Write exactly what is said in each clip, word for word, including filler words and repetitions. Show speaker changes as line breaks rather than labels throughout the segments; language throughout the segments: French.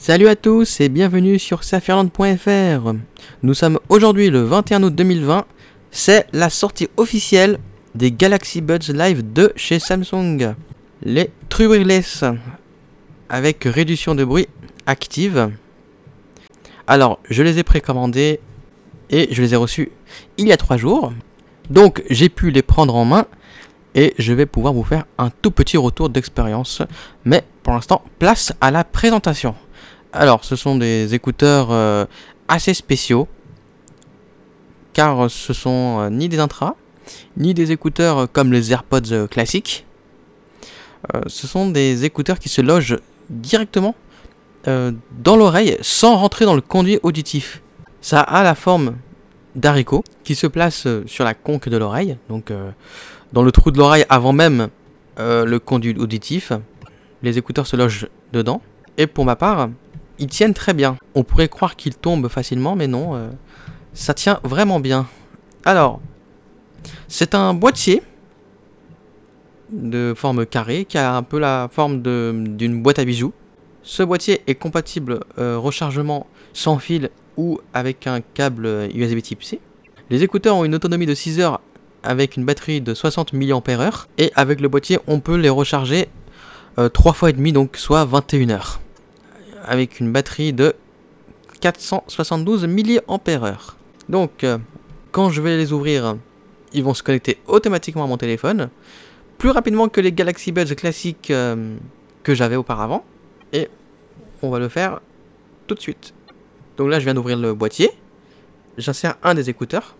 Salut à tous et bienvenue sur saferland point f r. Nous sommes aujourd'hui le vingt et un août deux mille vingt. C'est la sortie officielle des Galaxy Buds Live de chez Samsung. Les True Wireless avec réduction de bruit active. Alors, je les ai précommandés et je les ai reçus il y a trois jours. Donc, j'ai pu les prendre en main et je vais pouvoir vous faire un tout petit retour d'expérience. Mais pour l'instant, place à la présentation. Alors, ce sont des écouteurs euh, assez spéciaux, car ce sont euh, ni des intras, ni des écouteurs euh, comme les AirPods euh, classiques. Euh, ce sont des écouteurs qui se logent directement euh, dans l'oreille sans rentrer dans le conduit auditif. Ça a la forme d'haricot qui se place euh, sur la conque de l'oreille, donc euh, dans le trou de l'oreille avant même euh, le conduit auditif. Les écouteurs se logent dedans, et pour ma part, ils tiennent très bien. On pourrait croire qu'ils tombent facilement, mais non, euh, ça tient vraiment bien. Alors, c'est un boîtier de forme carrée qui a un peu la forme de, d'une boîte à bijoux. Ce boîtier est compatible euh, rechargement sans fil ou avec un câble U S B type C. Les écouteurs ont une autonomie de six heures avec une batterie de soixante milliampères heure. Et avec le boîtier, on peut les recharger euh, trois fois et demi, donc soit vingt et une heures. Avec une batterie de quatre cent soixante-douze milliampères heure. Donc, euh, quand je vais les ouvrir, ils vont se connecter automatiquement à mon téléphone, plus rapidement que les Galaxy Buds classiques euh, que j'avais auparavant. Et on va le faire tout de suite. Donc là, je viens d'ouvrir le boîtier. J'insère un des écouteurs.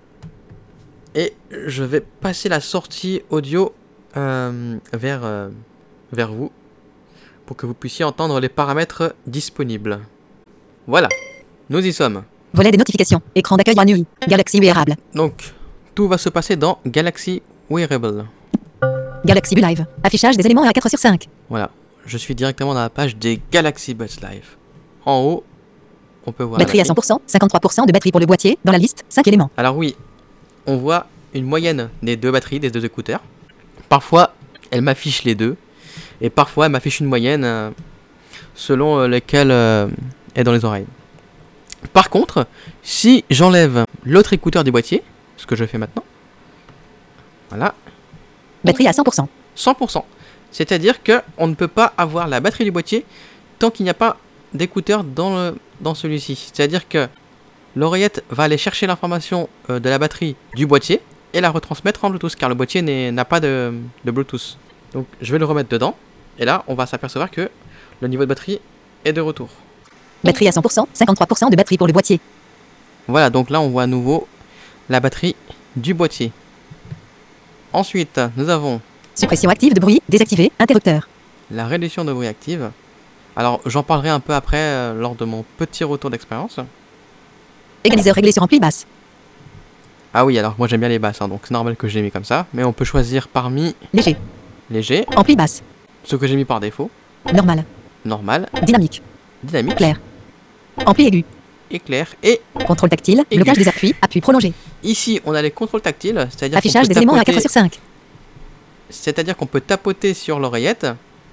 Et je vais passer la sortie audio euh, vers, euh, vers vous, pour que vous puissiez entendre les paramètres disponibles. Voilà, nous y sommes.
Volet des notifications, écran d'accueil à nuit, Galaxy Wearable.
Donc, tout va se passer dans Galaxy Wearable.
Galaxy Buds Live, affichage des éléments à quatre sur cinq.
Voilà, je suis directement dans la page des Galaxy Buds Live. En haut, on peut voir...
Batterie à cent pour cent, cinquante-trois pour cent de batterie pour le boîtier, dans la liste, cinq éléments.
Alors oui, on voit une moyenne des deux batteries, des deux écouteurs. Parfois, elle m'affiche les deux. Et parfois, elle m'affiche une moyenne euh, selon euh, lesquelles euh, est dans les oreilles. Par contre, si j'enlève l'autre écouteur du boîtier, ce que je fais maintenant, voilà.
Batterie à cent pour cent.
cent pour cent. C'est-à-dire qu'on ne peut pas avoir la batterie du boîtier tant qu'il n'y a pas d'écouteur dans, le, dans celui-ci. C'est-à-dire que l'oreillette va aller chercher l'information euh, de la batterie du boîtier et la retransmettre en Bluetooth, car le boîtier n'est, n'a pas de, de Bluetooth. Donc je vais le remettre dedans. Et là, on va s'apercevoir que le niveau de batterie est de retour.
Batterie à cent pour cent, cinquante-trois pour cent de batterie pour le boîtier.
Voilà, donc là, on voit à nouveau la batterie du boîtier. Ensuite, nous avons...
Suppression active de bruit, désactivé, interrupteur.
La réduction de bruit active. Alors, j'en parlerai un peu après, euh, lors de mon petit retour d'expérience.
Égaliseur réglé sur ampli basse.
Ah oui, alors moi j'aime bien les basses, hein, donc c'est normal que je l'ai mis comme ça. Mais on peut choisir parmi...
Léger.
Léger.
Ampli basse.
Ce que j'ai mis par défaut.
Normal.
Normal.
Dynamique.
Dynamique.
Clair. Ampli aigu.
Éclair. Et
contrôle tactile,
aigu.
Blocage des appuis, appui prolongé.
Ici, on a les contrôles tactiles, c'est-à-dire
affichage des éléments à quatre sur cinq.
C'est-à-dire qu'on peut tapoter sur l'oreillette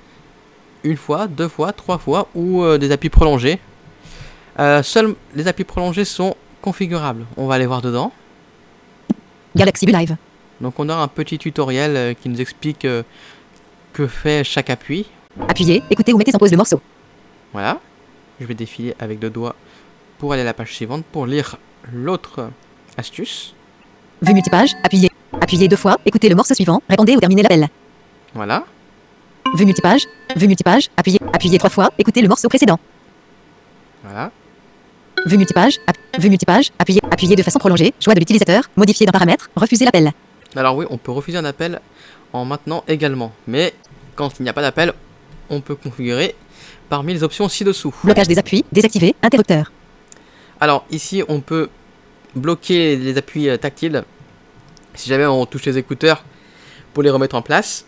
une fois, deux fois, trois fois, ou euh, des appuis prolongés. Euh, seuls les appuis prolongés sont configurables. On va aller voir dedans.
Galaxy Buds Live.
Donc on a un petit tutoriel euh, qui nous explique euh, que fait chaque appui.
Appuyez, écoutez ou mettez en pause le morceau.
Voilà. Je vais défiler avec deux doigts pour aller à la page suivante pour lire l'autre astuce.
Vue multipage, appuyez. Appuyez deux fois, écoutez le morceau suivant, répondez ou terminez l'appel.
Voilà.
Vue multipage, vue multipage, appuyez. Appuyez trois fois, écoutez le morceau précédent.
Voilà.
Vue multipage, app vue multipage, appuyez. Appuyez de façon prolongée, choix de l'utilisateur, modifier d'un paramètre, refuser l'appel.
Alors oui, on peut refuser un appel en maintenant également. Mais quand il n'y a pas d'appel, on peut configurer parmi les options ci-dessous.
Blocage des appuis, désactivé, interrupteur.
Alors ici, on peut bloquer les appuis euh, tactiles. Si jamais on touche les écouteurs, pour les remettre en place.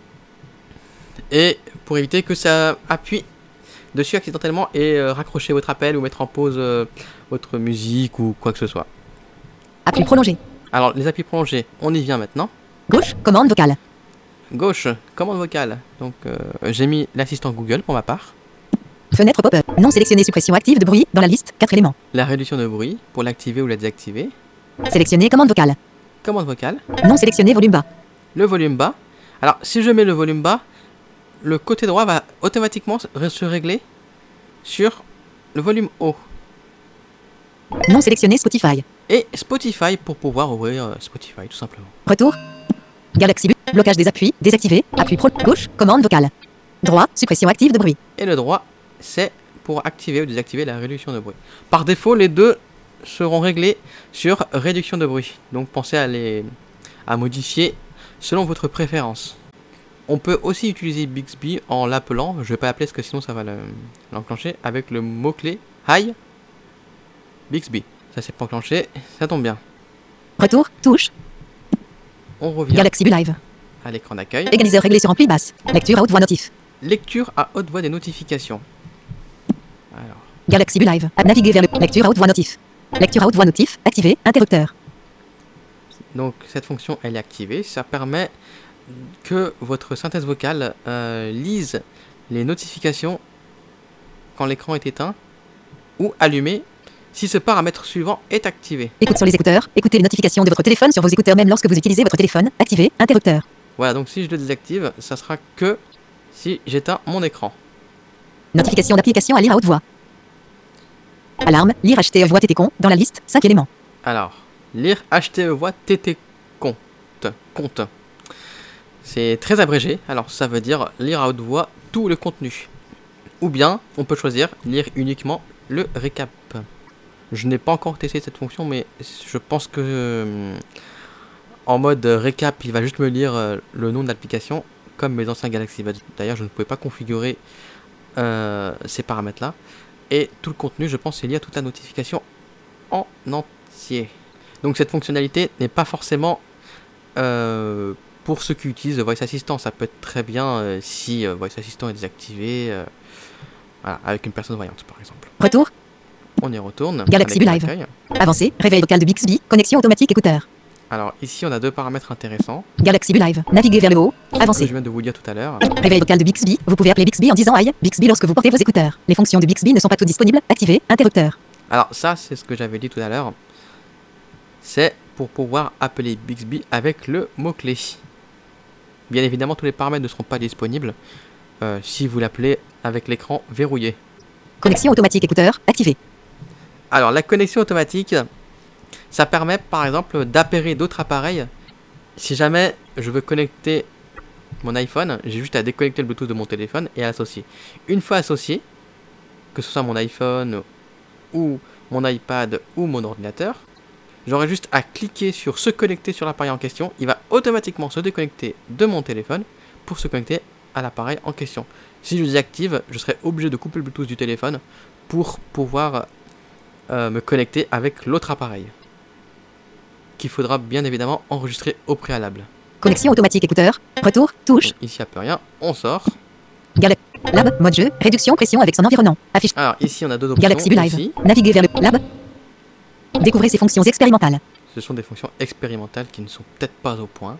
Et pour éviter que ça appuie dessus accidentellement et euh, raccrocher votre appel ou mettre en pause euh, votre musique ou quoi que ce soit.
Appui prolongé.
Alors les appuis prolongés, on y vient maintenant.
Gauche, commande vocale.
Gauche, commande vocale. Donc euh, j'ai mis l'assistant Google pour ma part.
Fenêtre pop-up. Non sélectionné. Suppression active de bruit dans la liste. quatre éléments.
La réduction de bruit pour l'activer ou la désactiver.
Sélectionner commande vocale.
Commande vocale.
Non sélectionné. Volume bas.
Le volume bas. Alors, si je mets le volume bas, le côté droit va automatiquement se régler sur le volume haut.
Non sélectionné. Spotify.
Et Spotify pour pouvoir ouvrir euh, Spotify tout simplement.
Retour. Galaxy Bu. Blocage des appuis. Désactivé. Appui pro. Gauche. Commande vocale. Droit. Suppression active de bruit.
Et le droit, c'est pour activer ou désactiver la réduction de bruit. Par défaut, les deux seront réglés sur réduction de bruit. Donc pensez à les à modifier selon votre préférence. On peut aussi utiliser Bixby en l'appelant, je vais pas l'appeler parce que sinon ça va le- l'enclencher, avec le mot-clé Hi Bixby. Ça c'est pas enclenché, ça tombe bien.
Retour. Touche.
On revient
Galaxy Bu Live.
à l'écran d'accueil.
Égaliseur réglé sur ampli basse. Lecture à haute voix notif.
Lecture à haute voix des notifications. Alors,
Galaxy Bu Live. À naviguer vers le. Lecture à haute voix notif. Lecture à haute voix notif. Activé. Interrupteur.
donc cette fonction elle est activée, ça permet que votre synthèse vocale euh, lise les notifications quand l'écran est éteint ou allumé si ce paramètre suivant est activé.
Écoute sur les écouteurs. Écoutez les notifications de votre téléphone sur vos écouteurs même lorsque vous utilisez votre téléphone. Activé. Interrupteur.
Voilà, donc si je le désactive, ça sera que si j'éteins mon écran.
Notification d'application à lire à haute voix. Alarme. Lire H T E voix T T con. Dans la liste. cinq éléments.
Alors, lire H T E voix T T compte. compte. C'est très abrégé, alors ça veut dire lire à haute voix tout le contenu. Ou bien, on peut choisir lire uniquement le récap. Je n'ai pas encore testé cette fonction, mais je pense que euh, en mode récap, il va juste me lire euh, le nom de l'application, comme mes anciens Galaxy Buds. D'ailleurs, je ne pouvais pas configurer euh, ces paramètres-là. Et tout le contenu, je pense, c'est lié à toute la notification en entier. Donc cette fonctionnalité n'est pas forcément euh, pour ceux qui utilisent Voice Assistant. Ça peut être très bien euh, si euh, Voice Assistant est désactivé, euh, voilà, avec une personne voyante par exemple.
Retour.
On y retourne.
Galaxy Bu Live. Avancé. Réveil vocal de Bixby. Connexion automatique écouteur.
Alors ici on a deux paramètres intéressants
Galaxy Bu Live. Naviguer vers le haut.
que
Avancé.
je viens de vous dire tout à l'heure.
Réveil vocal de Bixby. Vous pouvez appeler Bixby en disant Aïe, Bixby lorsque vous portez vos écouteurs. Les fonctions de Bixby ne sont pas toutes disponibles. Activé. Interrupteur.
Alors ça c'est ce que j'avais dit tout à l'heure. C'est pour pouvoir appeler Bixby avec le mot-clé. Bien évidemment tous les paramètres ne seront pas disponibles euh, si vous l'appelez avec l'écran verrouillé.
Connexion automatique écouteur. Activé.
Alors la connexion automatique, ça permet par exemple d'appairer d'autres appareils. Si jamais je veux connecter mon iPhone, j'ai juste à déconnecter le Bluetooth de mon téléphone et à l'associer. Une fois associé, que ce soit mon iPhone ou mon iPad ou mon ordinateur, j'aurai juste à cliquer sur se connecter sur l'appareil en question. Il va automatiquement se déconnecter de mon téléphone pour se connecter à l'appareil en question. Si je désactive, je serai obligé de couper le Bluetooth du téléphone pour pouvoir euh, me connecter avec l'autre appareil, qu'il faudra bien évidemment enregistrer au préalable.
Connexion automatique écouteur. Retour. Touche.
Donc, ici, il n'y a plus rien, on sort.
Gal Lab. Mode jeu. Réduction pression avec son environnement. Affiche.
Alors ici, on a deux options.
Galaxy Bu Live.
Ici,
Naviguer vers le Lab. Découvrez ses fonctions expérimentales.
ce sont des fonctions expérimentales qui ne sont peut-être pas au point.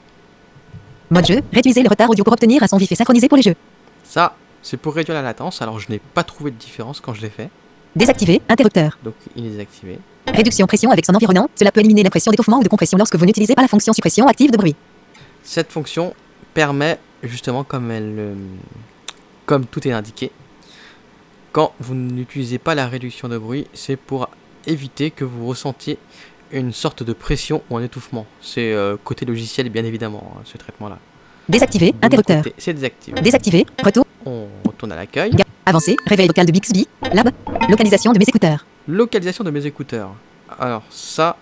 Mode jeu. Réduisez le retard audio pour obtenir un son vif et synchronisé pour les jeux.
Ça, c'est pour réduire la latence. Alors je n'ai pas trouvé de différence quand je l'ai fait.
Désactiver. Interrupteur.
Donc il est désactivé.
Réduction pression avec son environnement. Cela peut éliminer l'impression d'étouffement ou de compression lorsque vous n'utilisez pas la fonction suppression active de bruit.
Cette fonction permet justement, comme elle, euh, comme tout est indiqué, quand vous n'utilisez pas la réduction de bruit, c'est pour éviter que vous ressentiez une sorte de pression ou un étouffement. C'est euh, côté logiciel bien évidemment, hein, ce traitement-là.
Désactiver.
De mon
Interrupteur.
côté, c'est désactivé.
Désactiver. Retour.
On retourne à l'accueil.
Ga- Avancé. Réveil vocal de Bixby. Lab. Localisation de mes écouteurs.
Localisation de mes écouteurs. Alors ça,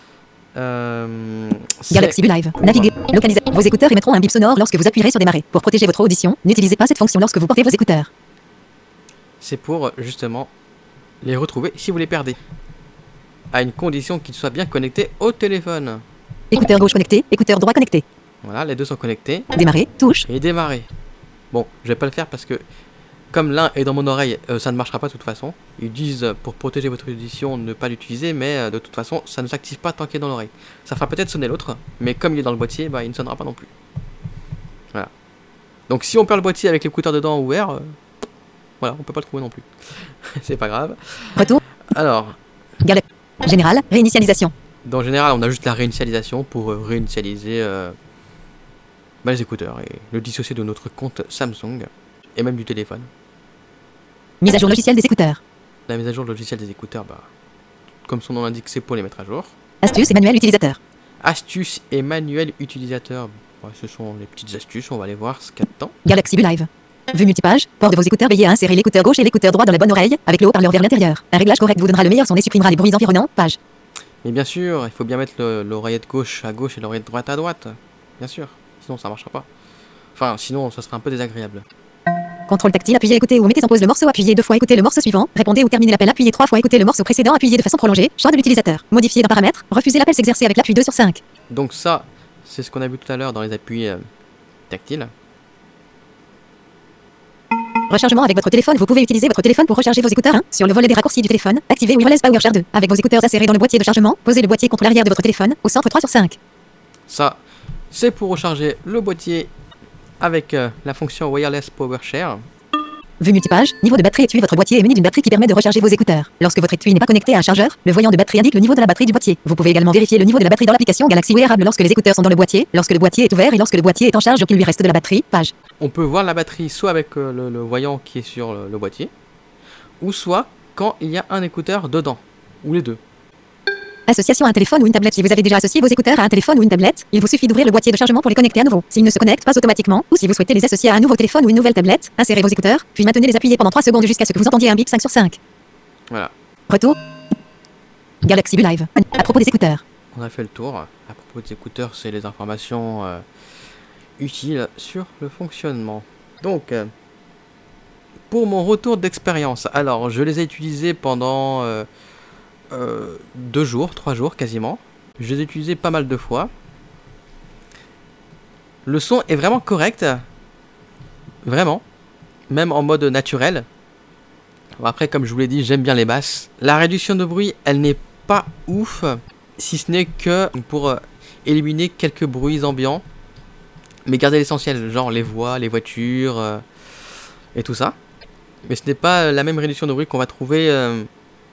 euh, c'est
Galaxy Bu Live.
pour-
Naviguer. Localisa Vos écouteurs émettront un bip sonore lorsque vous appuierez sur démarrer. Pour protéger votre audition, n'utilisez pas cette fonction lorsque vous portez vos écouteurs.
c'est pour justement les retrouver si vous les perdez. À une condition qu'ils soient bien connectés au téléphone.
Écouteur gauche connecté. Écouteur droit connecté.
Voilà, les deux sont connectés.
Démarrer. Touche.
Et démarrer. Bon, je vais pas le faire parce que comme l'un est dans mon oreille, euh, ça ne marchera pas de toute façon. Ils disent euh, pour protéger votre audition ne pas l'utiliser, mais euh, de toute façon ça ne s'active pas tant qu'il est dans l'oreille. Ça fera peut-être sonner l'autre, mais comme il est dans le boîtier, bah, il ne sonnera pas non plus. Voilà. Donc si on perd le boîtier avec l'écouteur dedans ouvert, euh, Voilà, on peut pas le trouver non plus. C'est pas grave.
Retour.
Alors,
Galaxy. Général. Réinitialisation.
dans général, on a juste la réinitialisation pour euh, réinitialiser euh, bah, les écouteurs et le dissocier de notre compte Samsung et même du téléphone.
Mise à jour logiciel des écouteurs.
La mise à jour de logiciel des écouteurs, bah, comme son nom l'indique, c'est pour les mettre à jour.
Astuces et manuel utilisateur.
Astuces et manuel utilisateur. Ouais, ce sont les petites astuces, on va aller voir ce qu'il y a dedans.
Galaxy Bull Live. Vue multipage. Port de vos écouteurs. Veillez à insérer l'écouteur gauche et l'écouteur droit dans la bonne oreille avec le haut-parleur vers l'intérieur. Un réglage correct vous donnera le meilleur son et supprimera les bruits environnants. Page.
Mais bien sûr, il faut bien mettre le- l'oreillette gauche à gauche et l'oreillette droite à droite. Bien sûr, sinon ça marchera pas. Enfin, sinon ça serait un peu désagréable.
Contrôle tactile. Appuyez, écoutez ou mettez en pause le morceau. Appuyez deux fois, écoutez le morceau suivant. Répondez ou terminez l'appel. Appuyez trois fois, écoutez le morceau précédent. Appuyez de façon prolongée. Choix de l'utilisateur. Modifier dans paramètres. Refuser l'appel s'exercer avec l'appui deux sur cinq.
Donc ça, c'est ce qu'on a vu tout à l'heure dans les appuis euh, tactiles.
Rechargement avec votre téléphone. Vous pouvez utiliser votre téléphone pour recharger vos écouteurs. un. Sur le volet des raccourcis du téléphone. Activez Wireless Power Share deux. Avec vos écouteurs insérés dans le boîtier de chargement. Posez le boîtier contre l'arrière de votre téléphone. Au centre trois sur cinq.
Ça, c'est pour recharger le boîtier avec euh, la fonction Wireless Power Share.
Vue multipage. Niveau de batterie. Étui. Votre boîtier est muni d'une batterie qui permet de recharger vos écouteurs. Lorsque votre étui n'est pas connecté à un chargeur, le voyant de batterie indique le niveau de la batterie du boîtier. Vous pouvez également vérifier le niveau de la batterie dans l'application Galaxy Wearable lorsque les écouteurs sont dans le boîtier, lorsque le boîtier est ouvert et lorsque le boîtier est en charge qu'il lui reste de la batterie. Page.
On peut voir la batterie soit avec euh, le, le voyant qui est sur le, le boîtier, ou soit quand il y a un écouteur dedans, ou les deux.
Association à un téléphone ou une tablette. Si vous avez déjà associé vos écouteurs à un téléphone ou une tablette, il vous suffit d'ouvrir le boîtier de chargement pour les connecter à nouveau. S'ils ne se connectent pas automatiquement, ou si vous souhaitez les associer à un nouveau téléphone ou une nouvelle tablette, insérez vos écouteurs, puis maintenez les appuyés pendant trois secondes jusqu'à ce que vous entendiez un bip cinq sur cinq.
Voilà,
Retour. Galaxy Bull Live. À propos des écouteurs.
on a fait le tour. À propos des écouteurs, c'est les informations euh, utiles sur le fonctionnement. Donc, euh, pour mon retour d'expérience, alors je les ai utilisés pendant euh, euh, deux jours, trois jours quasiment. Je les ai utilisés pas mal de fois. Le son est vraiment correct. Vraiment. Même en mode naturel. Bon, après, comme je vous l'ai dit, j'aime bien les basses. La réduction de bruit, elle n'est pas ouf. Si ce n'est que pour euh, éliminer quelques bruits ambiants. Mais garder l'essentiel, genre les voix, les voitures euh, et tout ça. Mais ce n'est pas la même réduction de bruit qu'on va trouver euh,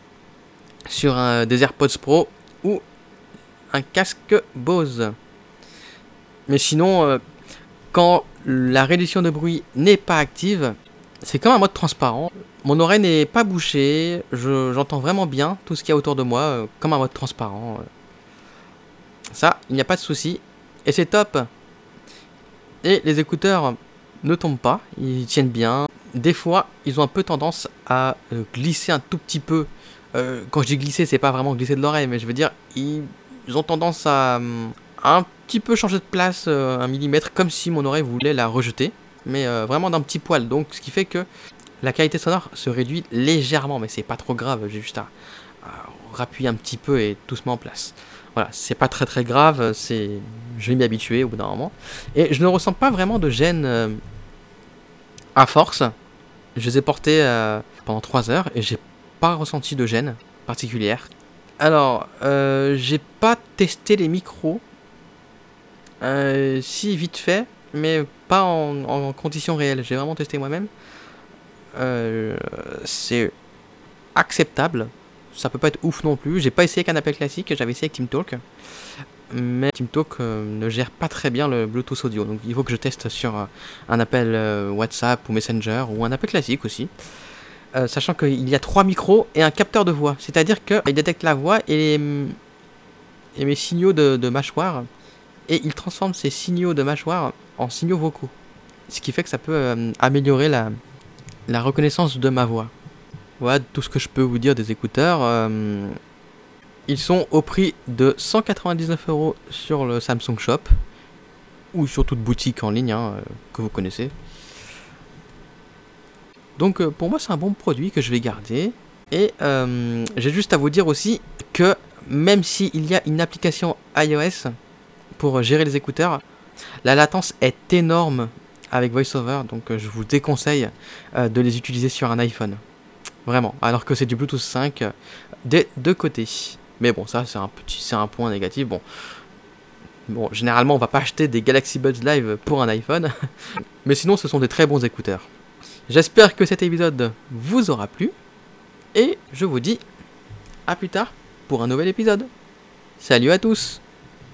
sur un, des AirPods Pro ou un casque Bose. Mais sinon, euh, quand la réduction de bruit n'est pas active, c'est comme un mode transparent. Mon oreille n'est pas bouchée, je, j'entends vraiment bien tout ce qu'il y a autour de moi, euh, comme un mode transparent. euh. Ça, il n'y a pas de souci. Et c'est top. Et les écouteurs ne tombent pas, ils tiennent bien. Des fois, ils ont un peu tendance à euh, glisser un tout petit peu. Euh, quand je dis glisser, c'est pas vraiment glisser de l'oreille, mais je veux dire, ils, ils ont tendance à, hum, à un petit peu changer de place, euh, un millimètre, comme si mon oreille voulait la rejeter. Mais euh, vraiment d'un petit poil. Donc, ce qui fait que la qualité sonore se réduit légèrement, mais c'est pas trop grave, j'ai juste à, à rappuyer un petit peu et tout se met en place. Voilà, c'est pas très très grave, c'est... je vais m'y habituer au bout d'un moment. Et je ne ressens pas vraiment de gêne euh, à force. Je les ai portés euh, pendant trois heures et j'ai pas ressenti de gêne particulière. Alors, euh, j'ai pas testé les micros. Euh, si, vite fait, mais pas en, en conditions réelles. J'ai vraiment testé moi-même. Euh, c'est acceptable. Ça peut pas être ouf non plus. J'ai pas essayé avec un appel classique, j'avais essayé avec TeamTalk. Mais TeamTalk euh, ne gère pas très bien le Bluetooth audio. Donc il faut que je teste sur euh, un appel euh, WhatsApp ou Messenger ou un appel classique aussi. Euh, sachant qu'il y a trois micros et un capteur de voix. C'est-à-dire qu'il détecte la voix et, les, et mes signaux de, de mâchoire. Et il transforme ces signaux de mâchoire en signaux vocaux. Ce qui fait que ça peut euh, améliorer la, la reconnaissance de ma voix. Voilà tout ce que je peux vous dire des écouteurs. Euh, ils sont au prix de cent quatre-vingt-dix-neuf euros sur le Samsung Shop. Ou sur toute boutique en ligne hein, que vous connaissez. Donc euh, pour moi c'est un bon produit que je vais garder. Et euh, j'ai juste à vous dire aussi que même s'il y a une application iOS pour gérer les écouteurs, la latence est énorme avec VoiceOver. Donc euh, je vous déconseille euh, de les utiliser sur un iPhone. Vraiment, alors que c'est du Bluetooth cinq euh, des deux côtés. Mais bon, ça c'est un petit, c'est un point négatif. Bon, bon, généralement on va pas acheter des Galaxy Buds Live pour un iPhone, mais sinon ce sont des très bons écouteurs. J'espère que cet épisode vous aura plu. Et je vous dis à plus tard pour un nouvel épisode. Salut à tous!